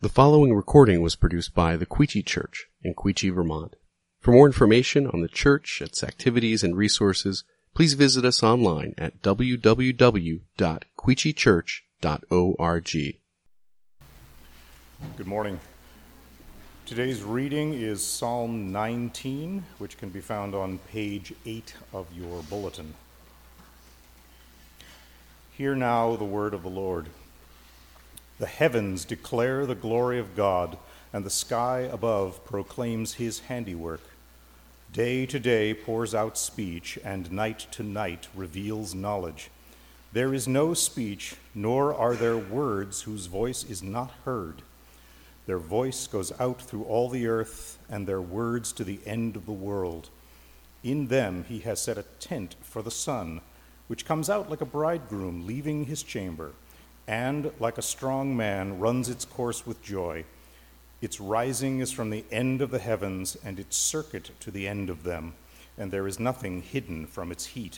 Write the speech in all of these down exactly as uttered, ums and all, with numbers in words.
The following recording was produced by the Quechee Church in Quechee, Vermont. For more information on the church, its activities, and resources, please visit us online at w w w dot quechee church dot org. Good morning. Today's reading is Psalm nineteen, which can be found on page eight of your bulletin. Hear now the word of the Lord. The heavens declare the glory of God, and the sky above proclaims his handiwork. Day to day pours out speech, and night to night reveals knowledge. There is no speech, nor are there words whose voice is not heard. Their voice goes out through all the earth, and their words to the end of the world. In them he has set a tent for the sun, which comes out like a bridegroom leaving his chamber, and, like a strong man, runs its course with joy. Its rising is from the end of the heavens, and its circuit to the end of them, and there is nothing hidden from its heat.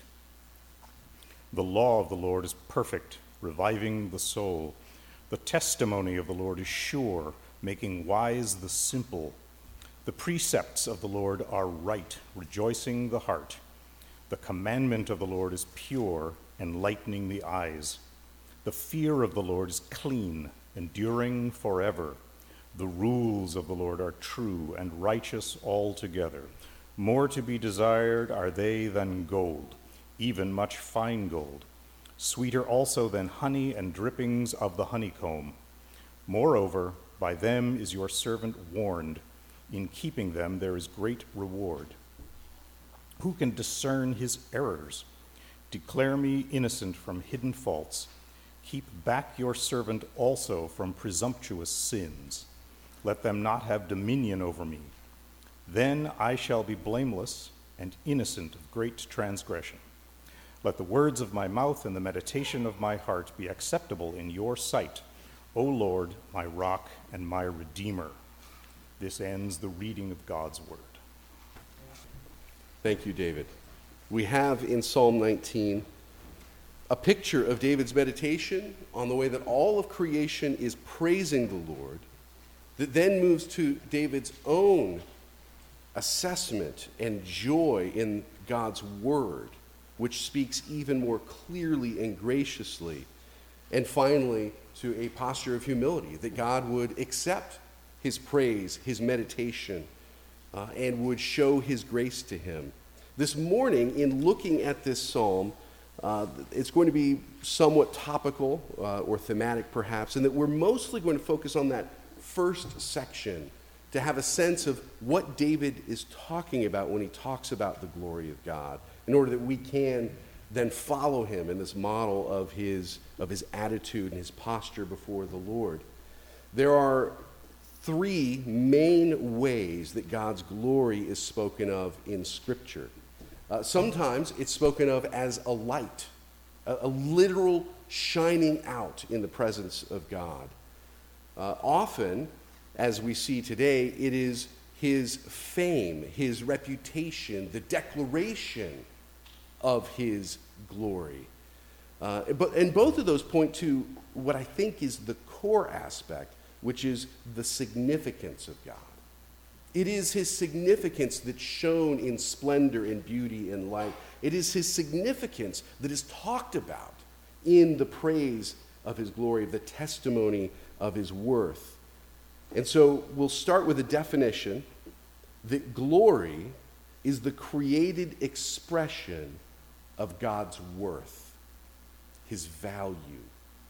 The law of the Lord is perfect, reviving the soul. The testimony of the Lord is sure, making wise the simple. The precepts of the Lord are right, rejoicing the heart. The commandment of the Lord is pure, enlightening the eyes. The fear of the Lord is clean, enduring forever. The rules of the Lord are true and righteous altogether. More to be desired are they than gold, even much fine gold. Sweeter also than honey and drippings of the honeycomb. Moreover, by them is your servant warned. In keeping them there is great reward. Who can discern his errors? Declare me innocent from hidden faults. Keep back your servant also from presumptuous sins. Let them not have dominion over me. Then I shall be blameless and innocent of great transgression. Let the words of my mouth and the meditation of my heart be acceptable in your sight, O Lord, my rock and my redeemer. This ends the reading of God's word. Thank you, David. We have in Psalm nineteen a picture of David's meditation on the way that all of creation is praising the Lord, that then moves to David's own assessment and joy in God's word, which speaks even more clearly and graciously, and finally to a posture of humility, that God would accept his praise, his meditation, uh, and would show his grace to him. This morning, in looking at this psalm, Uh, it's going to be somewhat topical uh, or thematic perhaps, and that we're mostly going to focus on that first section to have a sense of what David is talking about when he talks about the glory of God, in order that we can then follow him in this model of his, of his attitude and his posture before the Lord. There are three main ways that God's glory is spoken of in Scripture. Uh, sometimes it's spoken of as a light, a, a literal shining out in the presence of God. Uh, often, as we see today, it is his fame, his reputation, the declaration of his glory. Uh, but, and both of those point to what I think is the core aspect, which is the significance of God. It is his significance that's shown in splendor and beauty and light. It is his significance that is talked about in the praise of his glory, the testimony of his worth. And so we'll start with a definition that glory is the created expression of God's worth, his value.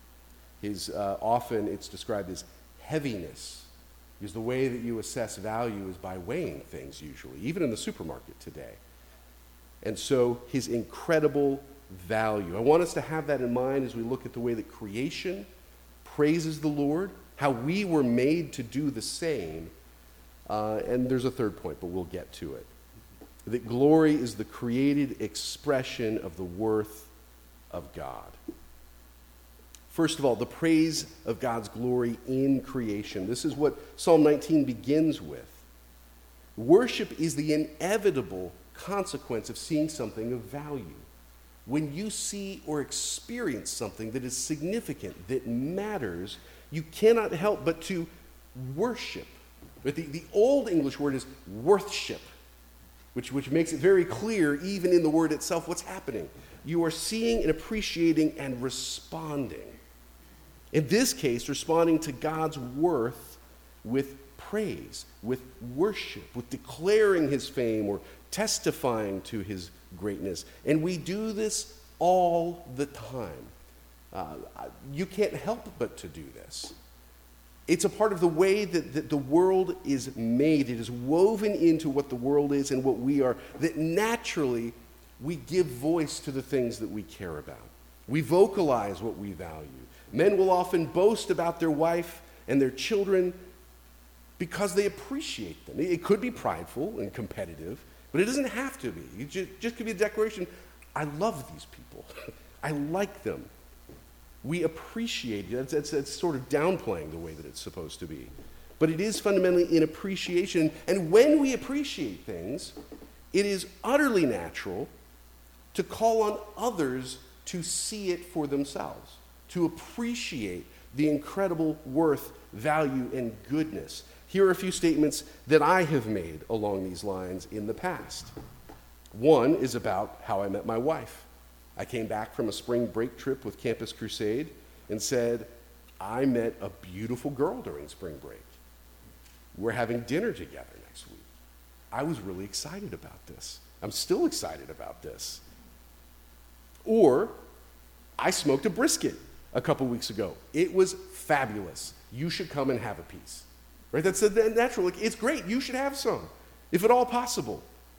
His, uh, often it's described as heaviness. Because the way that you assess value is by weighing things usually, even in the supermarket today. And so his incredible value. I want us to have that in mind as we look at the way that creation praises the Lord, how we were made to do the same. Uh, and there's a third point, but we'll get to it. That glory is the created expression of the worth of God. First of all, the praise of God's glory in creation. This is what Psalm nineteen begins with. Worship is the inevitable consequence of seeing something of value. When you see or experience something that is significant, that matters, you cannot help but to worship. But the, the old English word is worthship, which, which makes it very clear, even in the word itself, what's happening. You are seeing and appreciating and responding. In this case, responding to God's worth with praise, with worship, with declaring his fame or testifying to his greatness. And we do this all the time. Uh, you can't help but to do this. It's a part of the way that, that the world is made. It is woven into what the world is and what we are, that naturally we give voice to the things that we care about. We vocalize what we value. Men will often boast about their wife and their children because they appreciate them. It could be prideful and competitive, but it doesn't have to be. It just, just could be a declaration, I love these people. I like them. We appreciate it. That's, that's, that's sort of downplaying the way that it's supposed to be. But it is fundamentally in appreciation. And when we appreciate things, it is utterly natural to call on others to see it for themselves, to appreciate the incredible worth, value, and goodness. Here are a few statements that I have made along these lines in the past. One is about how I met my wife. I came back from a spring break trip with Campus Crusade and said, I met a beautiful girl during spring break. We're having dinner together next week. I was really excited about this. I'm still excited about this. Or, I smoked a brisket a couple weeks ago. It was fabulous. You should come and have a piece. Right? That's a natural. Like, it's great. You should have some, if at all possible.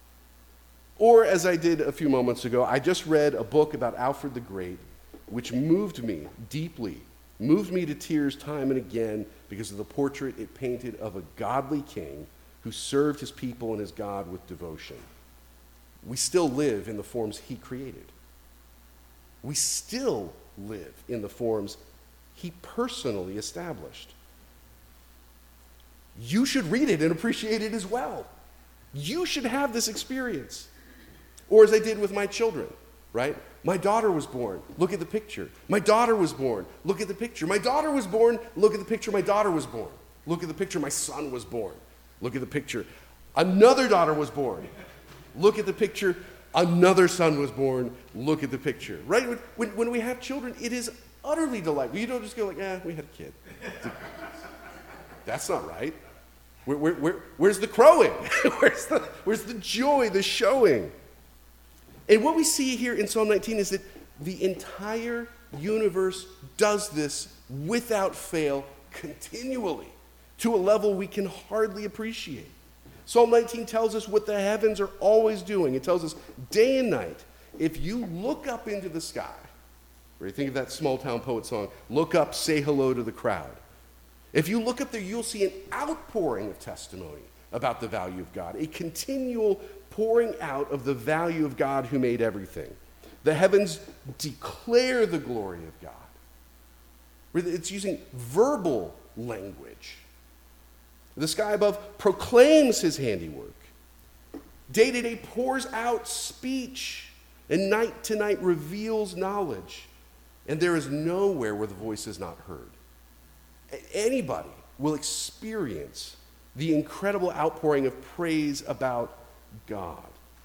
Or, as I did a few moments ago, I just read a book about Alfred the Great, which moved me deeply, moved me to tears time and again because of the portrait it painted of a godly king who served his people and his God with devotion. We still live in the forms he created. We still live in the forms he personally established. You should read it and appreciate it as well. You should have this experience. Or as I did with my children, right? My daughter was born. Look at the picture. My daughter was born. Look at the picture. My daughter was born. Look at the picture. My daughter was born. Look at the picture. My son was born. Look at the picture. Another daughter was born. Look at the picture. Another son was born. Look at the picture. Right? When, when we have children, it is utterly delightful. You don't just go like, eh, we had a kid. That's not right. Where, where, where, where's the crowing? where's, the, where's the joy, the showing? And what we see here in Psalm nineteen is that the entire universe does this without fail continually to a level we can hardly appreciate. Psalm nineteen tells us what the heavens are always doing. It tells us day and night, if you look up into the sky, or you think of that small town poet song, look up, say hello to the crowd. If you look up there, you'll see an outpouring of testimony about the value of God, a continual pouring out of the value of God who made everything. The heavens declare the glory of God. It's using verbal language. The sky above proclaims his handiwork. Day to day pours out speech, and night to night reveals knowledge. And there is nowhere where the voice is not heard. Anybody will experience the incredible outpouring of praise about God.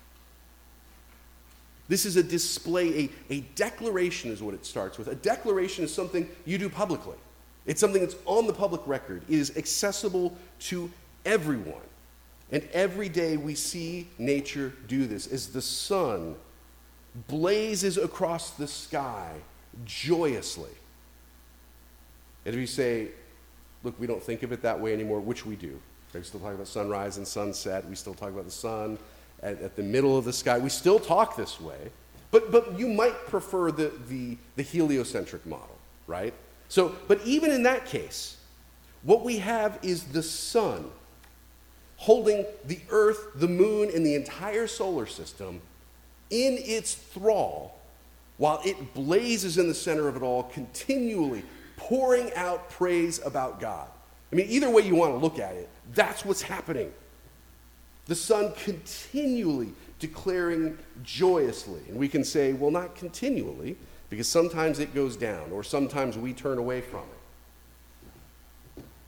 This is a display, a, a declaration is what it starts with. A declaration is something you do publicly. It's something that's on the public record. It is accessible to everyone. And every day we see nature do this as the sun blazes across the sky joyously. And if you say, look, we don't think of it that way anymore, which we do. We still talk about sunrise and sunset. We still talk about the sun at, at the middle of the sky. We still talk this way. But, but you might prefer the, the, the heliocentric model, right? So, but even in that case, what we have is the sun holding the earth, the moon, and the entire solar system in its thrall while it blazes in the center of it all, continually pouring out praise about God. I mean, either way you want to look at it, that's what's happening. The sun continually declaring joyously. And we can say, well, not continually, because sometimes it goes down, or sometimes we turn away from it.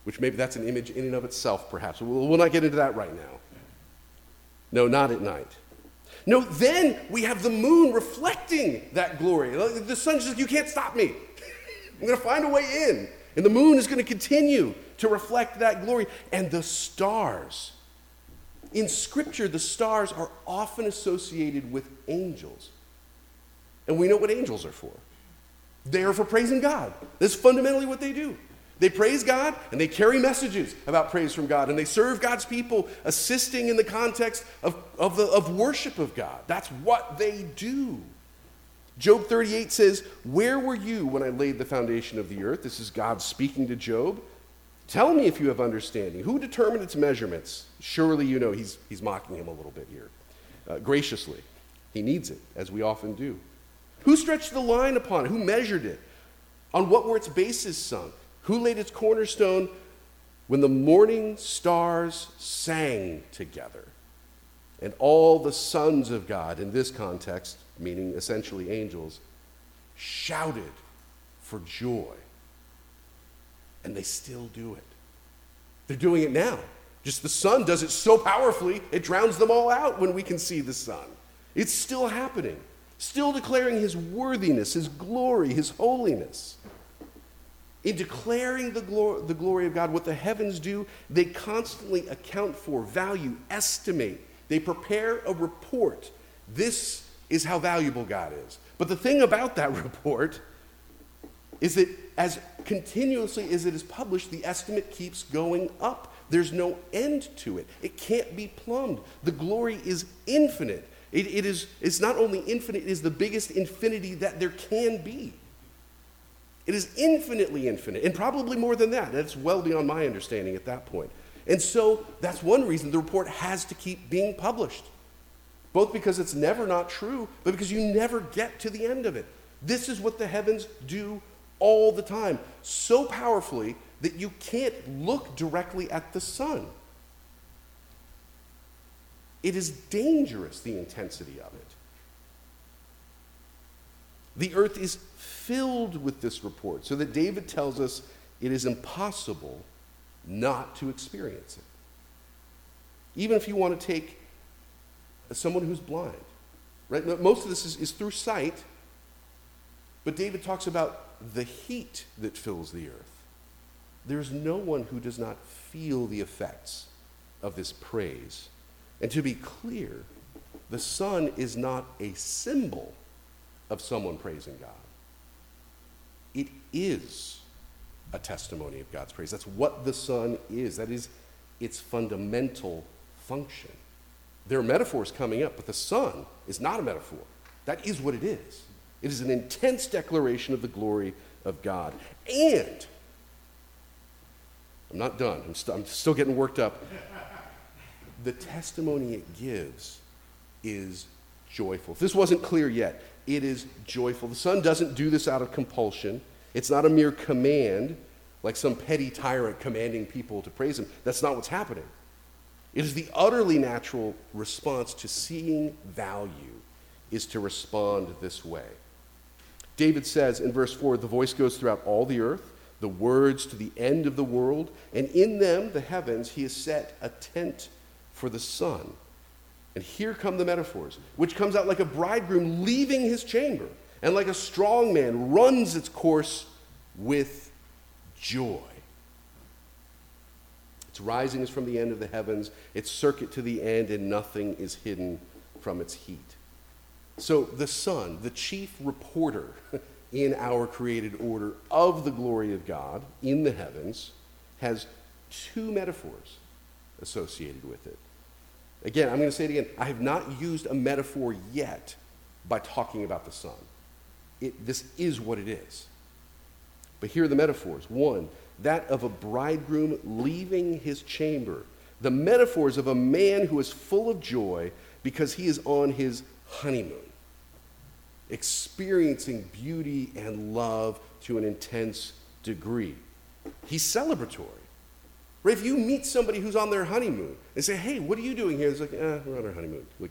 which maybe that's an image in and of itself, perhaps. We'll, we'll not get into that right now. No, not at night. No, then we have the moon reflecting that glory. The sun's just, you can't stop me. I'm going to find a way in. And the moon is going to continue to reflect that glory. And the stars. In Scripture, the stars are often associated with angels. And we know what angels are for. They are for praising God. That's fundamentally what they do. They praise God, and they carry messages about praise from God, and they serve God's people, assisting in the context of, of, the, of worship of God. That's what they do. Job thirty-eight says, "Where were you when I laid the foundation of the earth?" This is God speaking to Job. "Tell me if you have understanding. Who determined its measurements? Surely you know." He's, he's mocking him a little bit here. Uh, graciously. He needs it, as we often do. "Who stretched the line upon it? Who measured it? On what were its bases sunk? Who laid its cornerstone when the morning stars sang together? And all the sons of God," in this context, meaning essentially angels, "shouted for joy." And they still do it. They're doing it now. Just the sun does it so powerfully, it drowns them all out when we can see the sun. It's still happening, still declaring his worthiness, his glory, his holiness. In declaring the glory, the glory of God, what the heavens do, they constantly account for, value, estimate. They prepare a report. This is how valuable God is. But the thing about that report is that as continuously as it is published, the estimate keeps going up. There's no end to it. It can't be plumbed. The glory is infinite. It, it is, it's not only infinite, it is the biggest infinity that there can be. It is infinitely infinite, and probably more than that. That's well beyond my understanding at that point. And so that's one reason the report has to keep being published. Both because it's never not true, but because you never get to the end of it. This is what the heavens do all the time, so powerfully that you can't look directly at the sun. It is dangerous, the intensity of it. The earth is filled with this report, so that David tells us it is impossible not to experience it. Even if you want to take someone who's blind, right? Most of this is, is through sight, but David talks about the heat that fills the earth. There's no one who does not feel the effects of this praise. And to be clear, the sun is not a symbol of someone praising God. It is a testimony of God's praise. That's what the sun is. That is its fundamental function. There are metaphors coming up, but the sun is not a metaphor. That is what it is. It is an intense declaration of the glory of God. And, I'm not done. I'm, st- I'm still getting worked up. The testimony it gives is joyful. If this wasn't clear yet, it is joyful. The sun doesn't do this out of compulsion. It's not a mere command, like some petty tyrant commanding people to praise him. That's not what's happening. It is the utterly natural response to seeing value, is to respond this way. David says in verse four, "The voice goes throughout all the earth, the words to the end of the world, and in them, the heavens, he has set a tent for the sun." And here come the metaphors, which comes out like a bridegroom leaving his chamber, and like a strong man runs its course with joy. Its rising is from the end of the heavens, its circuit to the end, and nothing is hidden from its heat. So the sun, the chief reporter in our created order of the glory of God in the heavens, has two metaphors associated with it. Again, I'm going to say it again. I have not used a metaphor yet by talking about the sun. It, this is what it is. But here are the metaphors. One, that of a bridegroom leaving his chamber. The metaphors of a man who is full of joy because he is on his honeymoon, experiencing beauty and love to an intense degree. He's celebratory. Right? If you meet somebody who's on their honeymoon and say, "Hey, what are you doing here?" It's like, eh, we're on our honeymoon. Like,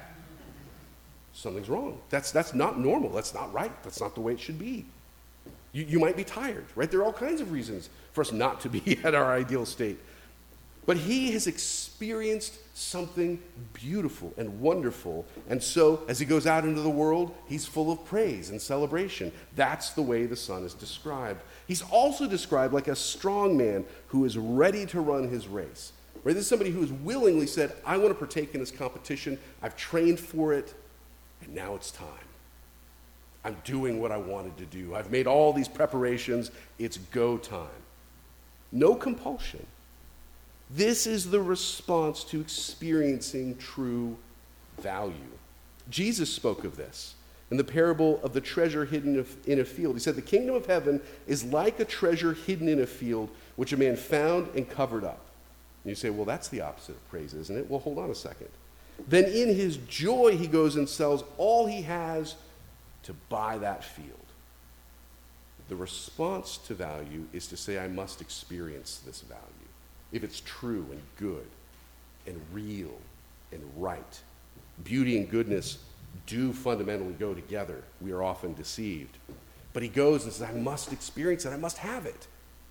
something's wrong. That's, that's not normal. That's not right. That's not the way it should be. You, you might be tired, right? There are all kinds of reasons for us not to be at our ideal state. But he has experienced something beautiful and wonderful. And so, as he goes out into the world, he's full of praise and celebration. That's the way the Son is described. He's also described like a strong man who is ready to run his race. Right? This is somebody who has willingly said, I want to partake in this competition. I've trained for it, and now it's time. I'm doing what I wanted to do. I've made all these preparations. It's go time. No compulsion. This is the response to experiencing true value. Jesus spoke of this in the parable of the treasure hidden in a field. He said, the kingdom of heaven is like a treasure hidden in a field, which a man found and covered up. And you say, well, that's the opposite of praise, isn't it? Well, hold on a second. Then in his joy, he goes and sells all he has to buy that field. The response to value is to say, I must experience this value. If it's true and good and real and right. Beauty and goodness do fundamentally go together. We are often deceived. But he goes and says, I must experience it. I must have it.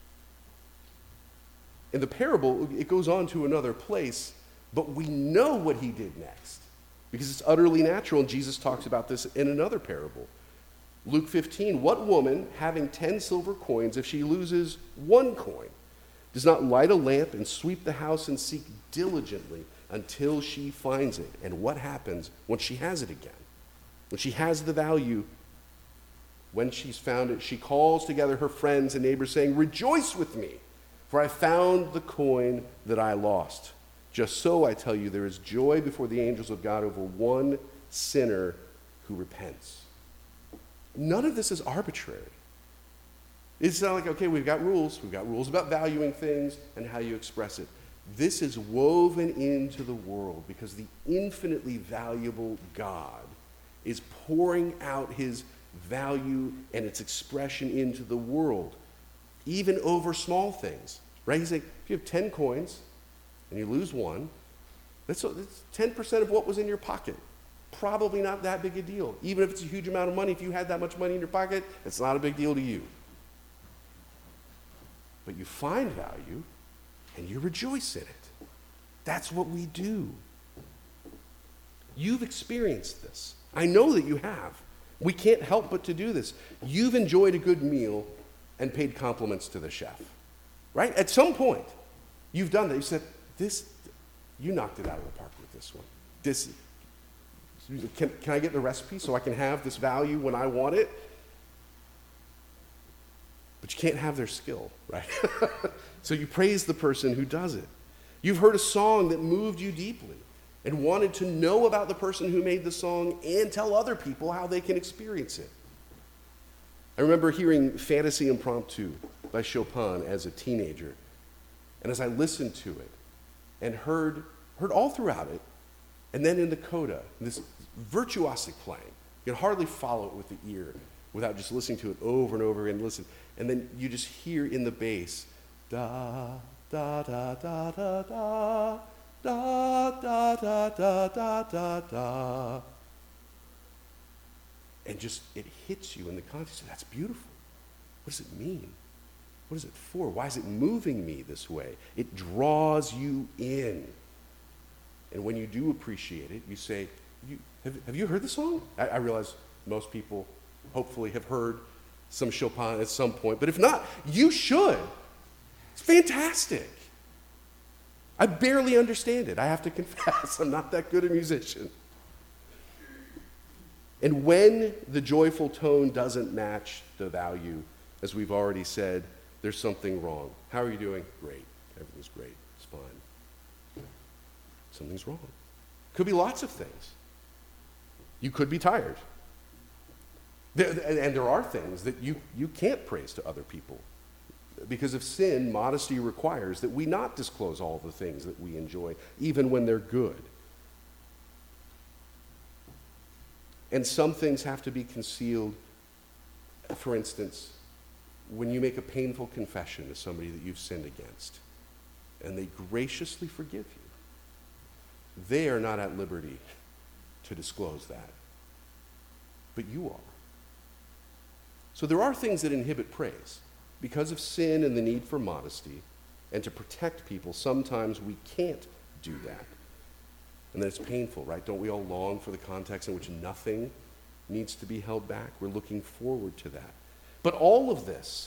In the parable, it goes on to another place, but we know what he did next because it's utterly natural, and Jesus talks about this in another parable. Luke fifteen, what woman, having ten silver coins, if she loses one coin, does not light a lamp and sweep the house and seek diligently until she finds it? And what happens when she has it again? When she has the value, when she's found it, she calls together her friends and neighbors saying, rejoice with me, for I found the coin that I lost. Just so, I tell you, there is joy before the angels of God over one sinner who repents. None of this is arbitrary. It's not like, okay, we've got rules. We've got rules about valuing things and how you express it. This is woven into the world because the infinitely valuable God is pouring out his value and its expression into the world, even over small things, right? He's like, if you have ten coins and you lose one, that's, that's ten percent of what was in your pocket. Probably not that big a deal. Even if it's a huge amount of money, if you had that much money in your pocket, it's not a big deal to you. But you find value, and you rejoice in it. That's what we do. You've experienced this. I know that you have. We can't help but to do this. You've enjoyed a good meal and paid compliments to the chef, right? At some point, you've done that. You said, "This, you knocked it out of the park with this one. This, can, can I get the recipe so I can have this value when I want it?" But you can't have their skill, right? So you praise the person who does it. You've heard a song that moved you deeply and wanted to know about the person who made the song and tell other people how they can experience it. I remember hearing Fantasy Impromptu by Chopin as a teenager. And as I listened to it and heard, heard all throughout it, and then in the coda, this virtuosic playing, you can hardly follow it with the ear without just listening to it over and over and listen. And then you just hear in the bass, da, da, da, da, da, da, da, da, da, da, da, da, da. And just, it hits you in the context. That's beautiful. What does it mean? What is it for? Why is it moving me this way? It draws you in. And when you do appreciate it, you say, you, have, have you heard the song? I, I realize most people hopefully have heard some Chopin at some point, but if not, you should. It's fantastic. I barely understand it. I have to confess, I'm not that good a musician. And when the joyful tone doesn't match the value, as we've already said, there's something wrong. How are you doing? Great. Everything's great. It's fine. Something's wrong. Could be lots of things. You could be tired. And there are things that you, you can't praise to other people. Because of sin, modesty requires that we not disclose all the things that we enjoy, even when they're good. And some things have to be concealed. For instance, when you make a painful confession to somebody that you've sinned against, and they graciously forgive you, they are not at liberty to disclose that. But you are. So there are things that inhibit praise. Because of sin and the need for modesty and to protect people, sometimes we can't do that. And then it's painful, right? Don't we all long for the context in which nothing needs to be held back? We're looking forward to that. But all of this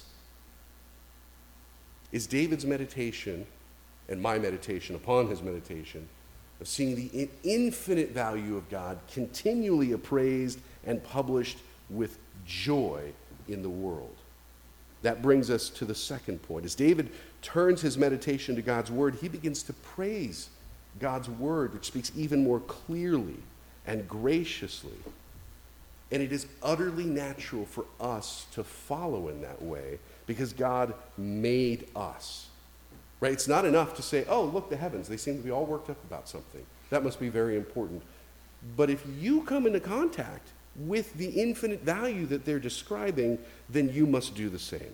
is David's meditation and my meditation upon his meditation of seeing the infinite value of God continually appraised and published with joy in the world. That brings us to the second point. As David turns his meditation to God's word, he begins to praise God's word, which speaks even more clearly and graciously. And it is utterly natural for us to follow in that way because God made us. Right? It's not enough to say, oh, look, the heavens, they seem to be all worked up about something. That must be very important. But if you come into contact with the infinite value that they're describing, then you must do the same.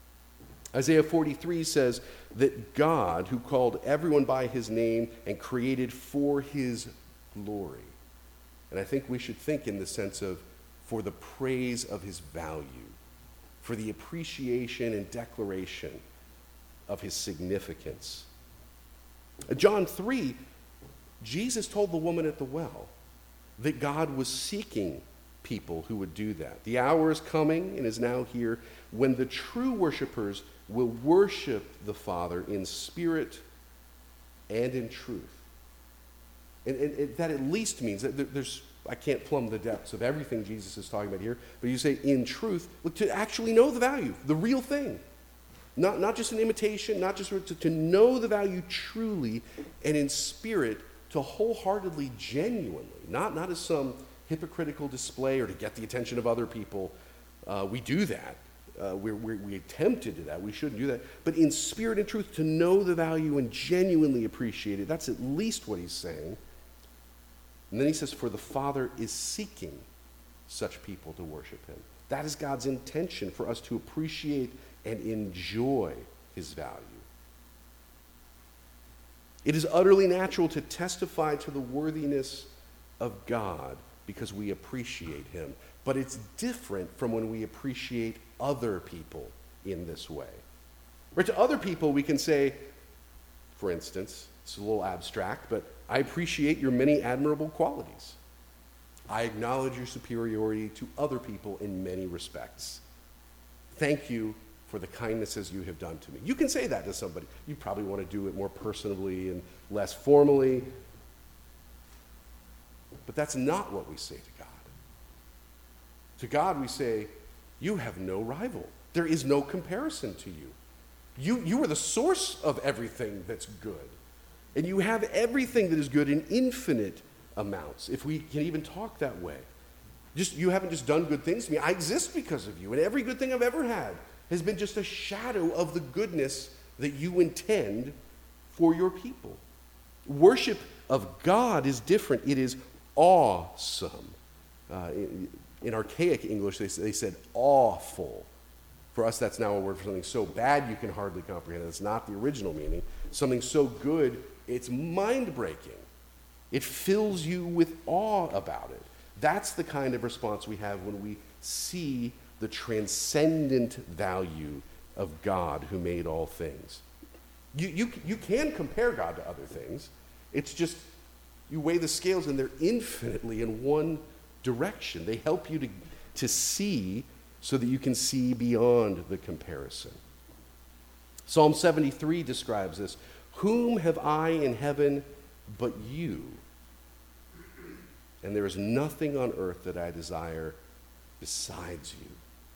Isaiah forty-three says that God, who called everyone by his name and created for his glory. And I think we should think in the sense of for the praise of his value, for the appreciation and declaration of his significance. John three, Jesus told the woman at the well that God was seeking people who would do that. The hour is coming and is now here when the true worshipers will worship the Father in spirit and in truth. And, and, and that at least means that there's, I can't plumb the depths of everything Jesus is talking about here, but you say in truth, look, to actually know the value, the real thing. Not, not just an imitation, not just to, to know the value truly and in spirit, to wholeheartedly, genuinely, not, not as some hypocritical display or to get the attention of other people. Uh, we do that. Uh, we're, we're, we attempt to do that. We shouldn't do that. But in spirit and truth, to know the value and genuinely appreciate it, that's at least what he's saying. And then he says, for the Father is seeking such people to worship him. That is God's intention, for us to appreciate and enjoy his value. It is utterly natural to testify to the worthiness of God because we appreciate him. But it's different from when we appreciate other people in this way. Right? To other people, we can say, for instance, it's a little abstract, but I appreciate your many admirable qualities. I acknowledge your superiority to other people in many respects. Thank you for the kindnesses you have done to me. You can say that to somebody. You probably want to do it more personally and less formally. But that's not what we say to God. To God we say, you have no rival. There is no comparison to you. You, you are the source of everything that's good. And you have everything that is good in infinite amounts, if we can even talk that way. Just, you haven't just done good things to me. I exist because of you. And every good thing I've ever had has been just a shadow of the goodness that you intend for your people. Worship of God is different. It is awesome. Uh, in, in archaic English, they, they said awful. For us, that's now a word for something so bad you can hardly comprehend it. It's not the original meaning. Something so good, it's mind-breaking. It fills you with awe about it. That's the kind of response we have when we see the transcendent value of God who made all things. You, you, you can compare God to other things. It's just you weigh the scales and they're infinitely in one direction. They help you to, to see so that you can see beyond the comparison. Psalm seventy-three describes this. Whom have I in heaven but you? And there is nothing on earth that I desire besides you.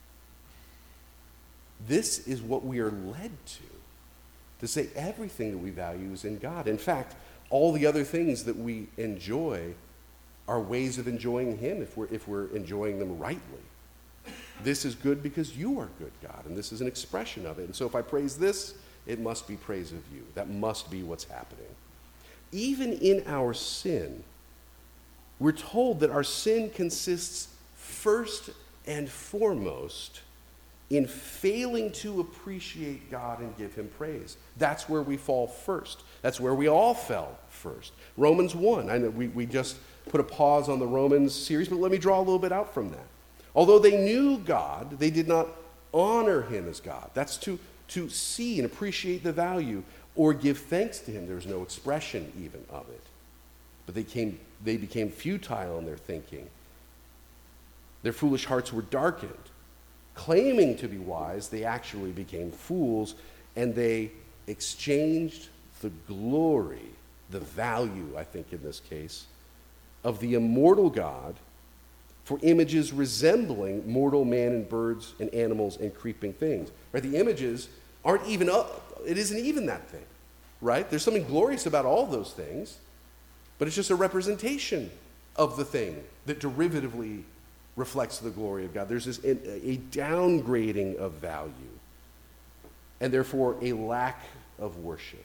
This is what we are led to, to say everything that we value is in God. In fact, all the other things that we enjoy are ways of enjoying him if we're, if we're enjoying them rightly. This is good because you are good, God, and this is an expression of it. And so if I praise this, it must be praise of you. That must be what's happening. Even in our sin, we're told that our sin consists first and foremost in failing to appreciate God and give him praise. That's where we fall first. That's where we all fell first. Romans one. I know we, we just put a pause on the Romans series, but let me draw a little bit out from that. Although they knew God, they did not honor him as God. That's to, to see and appreciate the value or give thanks to him. There was no expression even of it. But they, came, they became futile in their thinking. Their foolish hearts were darkened. Claiming to be wise, they actually became fools, and they exchanged the glory, the value, I think in this case, of the immortal God for images resembling mortal man and birds and animals and creeping things. Right? The images aren't even up. It isn't even that thing. Right? There's something glorious about all those things, but it's just a representation of the thing that derivatively reflects the glory of God. There's this a downgrading of value, and therefore a lack of worship.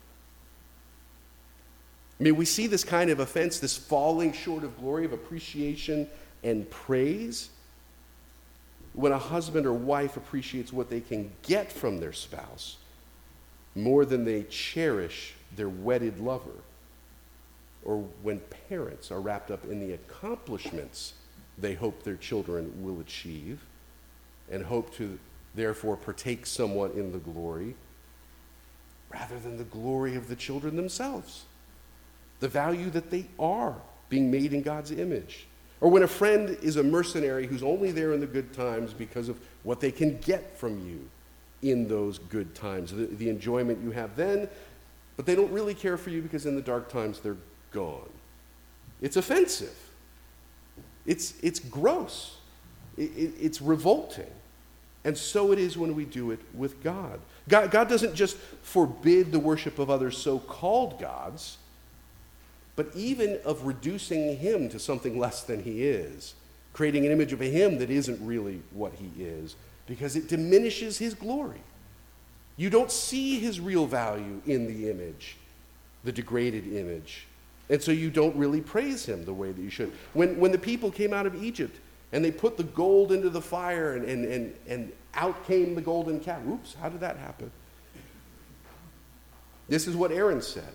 I mean, we see this kind of offense, this falling short of glory, of appreciation and praise, when a husband or wife appreciates what they can get from their spouse more than they cherish their wedded lover, or when parents are wrapped up in the accomplishments they hope their children will achieve and hope to therefore partake somewhat in the glory rather than the glory of the children themselves, the value that they are being made in God's image. Or when a friend is a mercenary who's only there in the good times because of what they can get from you in those good times, the, the enjoyment you have then, but they don't really care for you because in the dark times they're gone. It's offensive. It's, it's gross. It, it, it's revolting. And so it is when we do it with God. God. God doesn't just forbid the worship of other so-called gods, but even of reducing him to something less than he is, creating an image of him that isn't really what he is, because it diminishes his glory. You don't see his real value in the image, the degraded image. And so you don't really praise him the way that you should. When, when the people came out of Egypt and they put the gold into the fire and, and, and, and out came the golden calf. Oops, how did that happen? This is what Aaron said.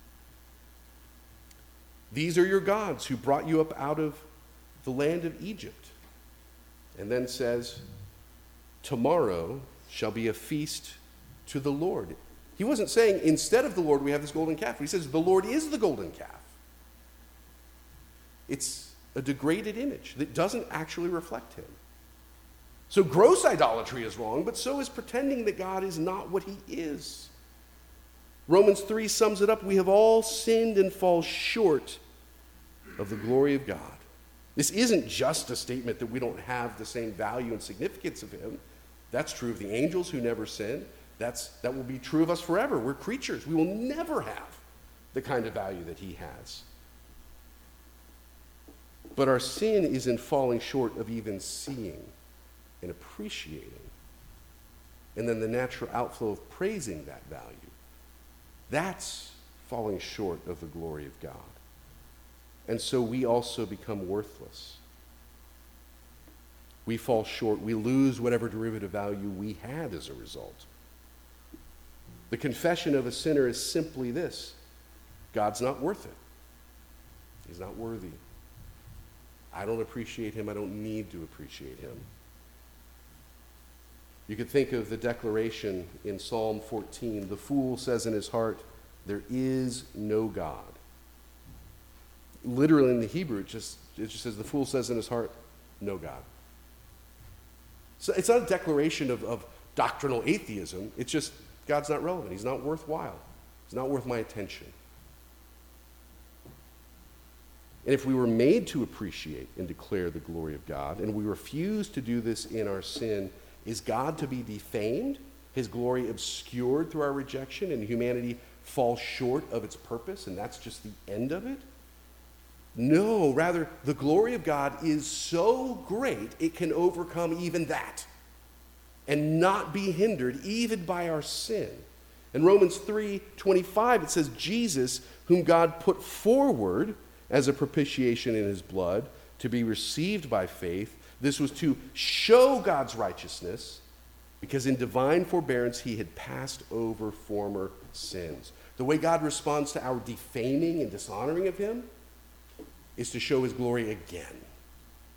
These are your gods who brought you up out of the land of Egypt. And then says, tomorrow shall be a feast to the Lord. He wasn't saying instead of the Lord we have this golden calf. He says the Lord is the golden calf. It's a degraded image that doesn't actually reflect him. So gross idolatry is wrong, but so is pretending that God is not what he is. Romans three sums it up. We have all sinned and fall short of the glory of God. This isn't just a statement that we don't have the same value and significance of him. That's true of the angels who never sin. That's, that will be true of us forever. We're creatures. We will never have the kind of value that he has. But our sin is in falling short of even seeing and appreciating, and then the natural outflow of praising that value. That's falling short of the glory of God. And so we also become worthless. We fall short. We lose whatever derivative value we had as a result. The confession of a sinner is simply this: God's not worth it. He's not worthy. I don't appreciate him. I don't need to appreciate him. You could think of the declaration in Psalm fourteen. The fool says in his heart, there is no God. Literally in the Hebrew, it just, it just says the fool says in his heart, no God. So it's not a declaration of, of doctrinal atheism. It's just God's not relevant. He's not worthwhile. He's not worth my attention. And if we were made to appreciate and declare the glory of God, and we refuse to do this in our sin, is God to be defamed, his glory obscured through our rejection, and humanity falls short of its purpose, and that's just the end of it? No, rather, the glory of God is so great it can overcome even that and not be hindered even by our sin. In Romans three twenty-five, it says, Jesus, whom God put forward as a propitiation in his blood to be received by faith. This was to show God's righteousness, because in divine forbearance he had passed over former sins. The way God responds to our defaming and dishonoring of him is to show his glory again.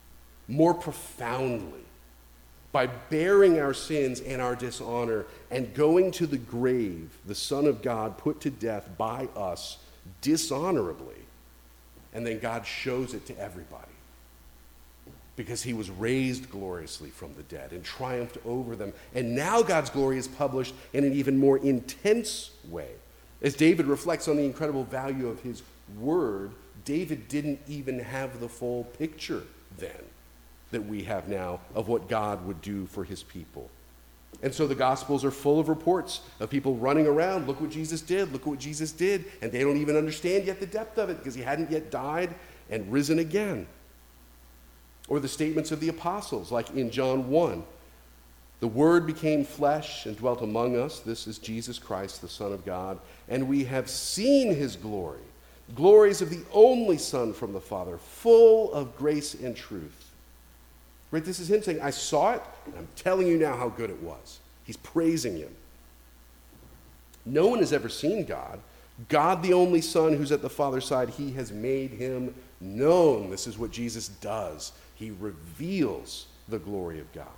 more profoundly, by bearing our sins and our dishonor and going to the grave, the Son of God put to death by us dishonorably, and then God shows it to everybody because he was raised gloriously from the dead and triumphed over them. And now God's glory is published in an even more intense way. As David reflects on the incredible value of his word, David didn't even have the full picture then that we have now of what God would do for his people. And so the Gospels are full of reports of people running around, look what Jesus did, look what Jesus did, and they don't even understand yet the depth of it because he hadn't yet died and risen again. Or the statements of the apostles, like in John one, the Word became flesh and dwelt among us. This is Jesus Christ, the Son of God, and we have seen his glory, glories of the only Son from the Father, full of grace and truth. Right? This is him saying, I saw it, and I'm telling you now how good it was. He's praising him. No one has ever seen God. God, the only Son who's at the Father's side, he has made him known. This is what Jesus does. He reveals the glory of God.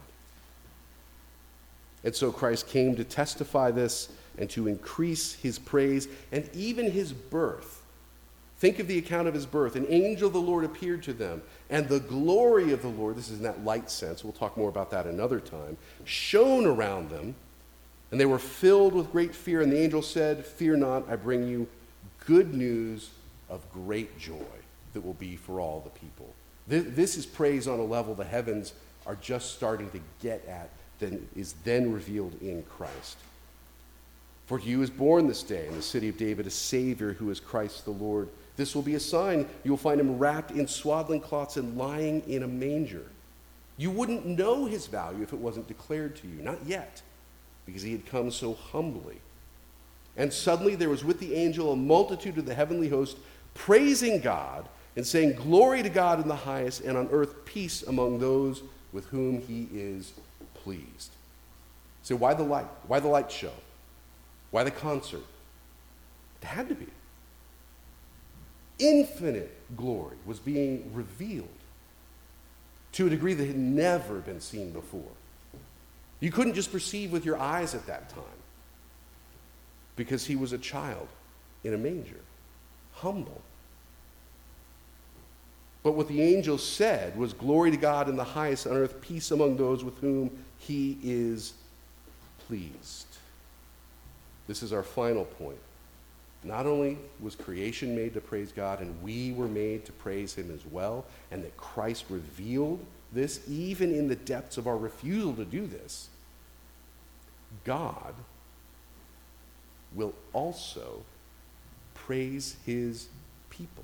And so Christ came to testify this and to increase his praise and even his birth. Think of the account of his birth. An angel of the Lord appeared to them, and the glory of the Lord, this is in that light sense, we'll talk more about that another time, shone around them, and they were filled with great fear. And the angel said, fear not, I bring you good news of great joy that will be for all the people. This is praise on a level the heavens are just starting to get at, that is then revealed in Christ. For to you is born this day in the city of David a Savior who is Christ the Lord. This will be a sign. You will find him wrapped in swaddling cloths and lying in a manger. You wouldn't know his value if it wasn't declared to you. Not yet, because he had come so humbly. And suddenly there was with the angel a multitude of the heavenly host praising God and saying, glory to God in the highest, and on earth peace among those with whom he is pleased. So why the light? Why the light show? Why the concert? It had to be. Infinite glory was being revealed to a degree that had never been seen before. You couldn't just perceive with your eyes at that time because he was a child in a manger, humble. But what the angel said was, glory to God in the highest, on earth peace among those with whom he is pleased. This is our final point. Not only was creation made to praise God, and we were made to praise him as well, and that Christ revealed this even in the depths of our refusal to do this, God will also praise his people.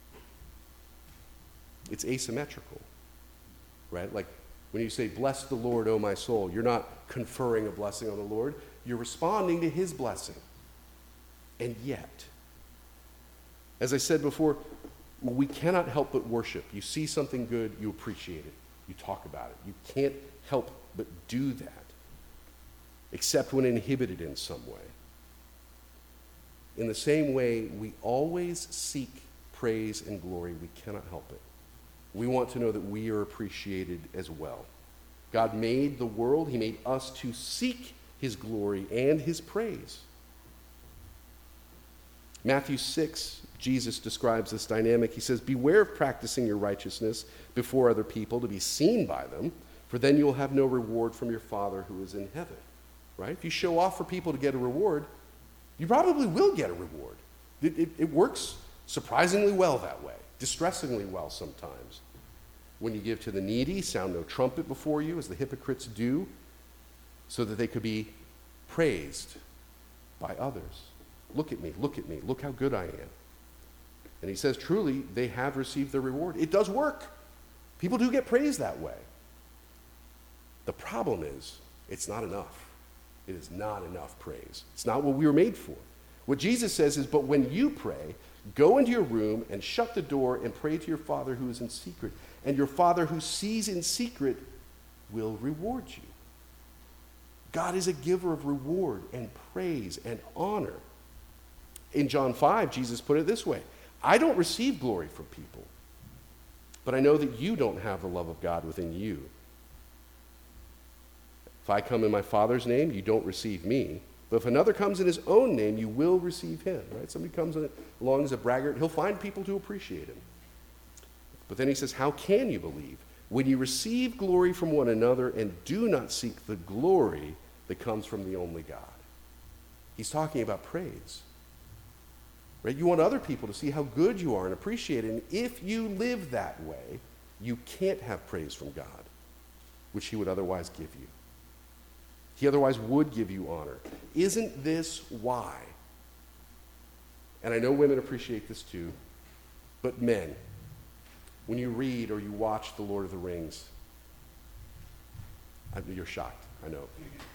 It's asymmetrical, right? Like when you say, bless the Lord, O my soul, you're not conferring a blessing on the Lord. You're responding to his blessing. And yet, as I said before, we cannot help but worship. You see something good, you appreciate it. You talk about it. You can't help but do that, except when inhibited in some way. In the same way, we always seek praise and glory. We cannot help it. We want to know that we are appreciated as well. God made the world. He made us to seek his glory and his praise. Matthew six, Jesus describes this dynamic. He says, beware of practicing your righteousness before other people to be seen by them, for then you will have no reward from your Father who is in heaven. Right? If you show off for people to get a reward, you probably will get a reward. It, it, it works surprisingly well that way, distressingly well sometimes. When you give to the needy, sound no trumpet before you, as the hypocrites do, so that they could be praised by others. Look at me, look at me, look how good I am. And he says, truly, they have received their reward. It does work. People do get praised that way. The problem is, it's not enough. It is not enough praise. It's not what we were made for. What Jesus says is, but when you pray, go into your room and shut the door and pray to your Father who is in secret. And your Father who sees in secret will reward you. God is a giver of reward and praise and honor. In John five, Jesus put it this way, I don't receive glory from people. but I know that you don't have the love of God within you. If I come in my Father's name, you don't receive me. But if another comes in his own name, you will receive him. Right? Somebody comes along as a braggart, he'll find people to appreciate him. But then he says, how can you believe when you receive glory from one another and do not seek the glory that comes from the only God? He's talking about praise. Right? You want other people to see how good you are and appreciate it. And if you live that way, you can't have praise from God, which he would otherwise give you. He otherwise would give you honor. Isn't this why? And I know women appreciate this too, but men, when you read or you watch The Lord of the Rings, I mean, you're shocked, I know.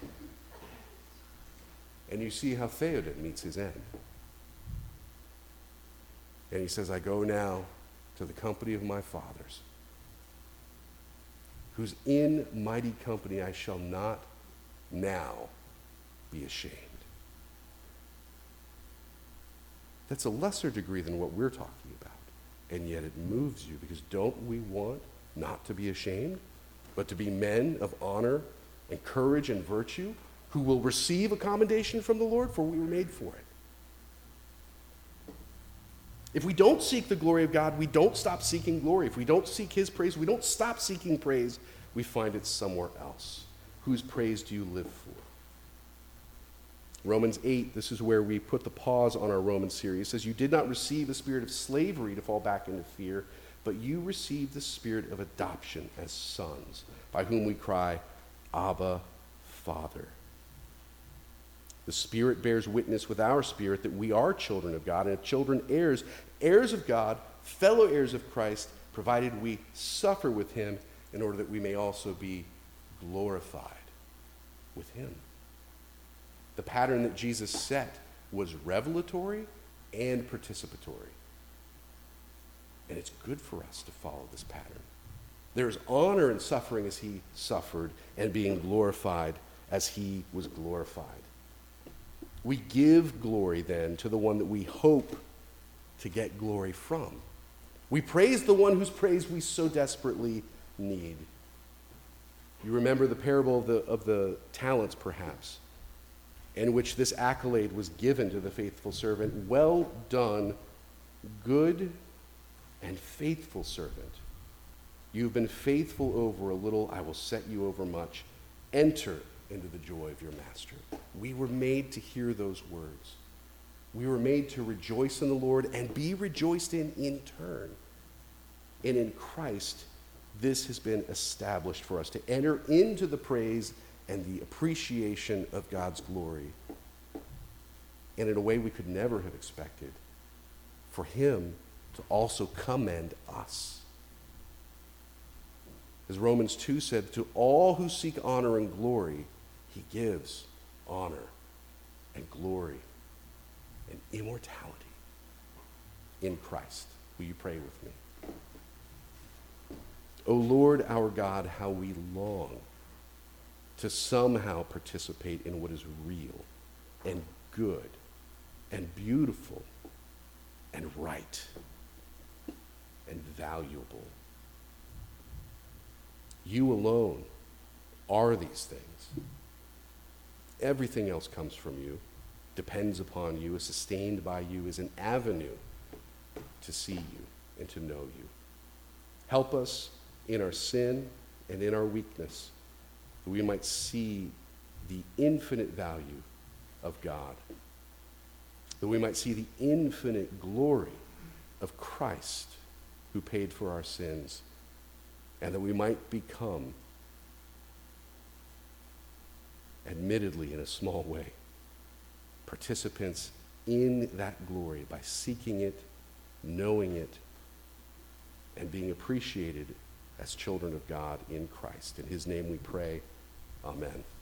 And you see how Theoden meets his end. And he says, I go now to the company of my fathers, whose in mighty company I shall not now be ashamed. That's a lesser degree than what we're talking about. And yet it moves you, because don't we want not to be ashamed, but to be men of honor and courage and virtue who will receive a commendation from the Lord, for we were made for it. If we don't seek the glory of God, we don't stop seeking glory. If we don't seek his praise, we don't stop seeking praise, we find it somewhere else. Whose praise do you live for? Romans eight, this is where we put the pause on our Romans series. It says, you did not receive the spirit of slavery to fall back into fear, but you received the spirit of adoption as sons, by whom we cry, Abba, Father. The Spirit bears witness with our spirit that we are children of God, and if children, heirs, heirs of God, fellow heirs of Christ, provided we suffer with him in order that we may also be glorified with him. The pattern that Jesus set was revelatory and participatory. And it's good for us to follow this pattern. There's honor in suffering as he suffered, and being glorified as he was glorified. We give glory then to the one that we hope to get glory from. We praise the one whose praise we so desperately need. You remember the parable of the, of the talents, perhaps, in which this accolade was given to the faithful servant. Well done, good and faithful servant. You've been faithful over a little, I will set you over much. Enter into the joy of your master. We were made to hear those words. We were made to rejoice in the Lord and be rejoiced in in turn. And in Christ, this has been established for us, to enter into the praise and the appreciation of God's glory. And in a way we could never have expected, for him to also commend us. As Romans two said, to all who seek honor and glory, he gives honor and glory and immortality in Christ. Will you pray with me? O Lord our God, how we long to somehow participate in what is real and good and beautiful and right and valuable. You alone are these things. Everything else comes from you, depends upon you, is sustained by you, is an avenue to see you and to know you. Help us in our sin and in our weakness, that we might see the infinite value of God, that we might see the infinite glory of Christ who paid for our sins, and that we might become, admittedly in a small way, participants in that glory by seeking it, knowing it, and being appreciated as children of God in Christ. In his name we pray. Amen.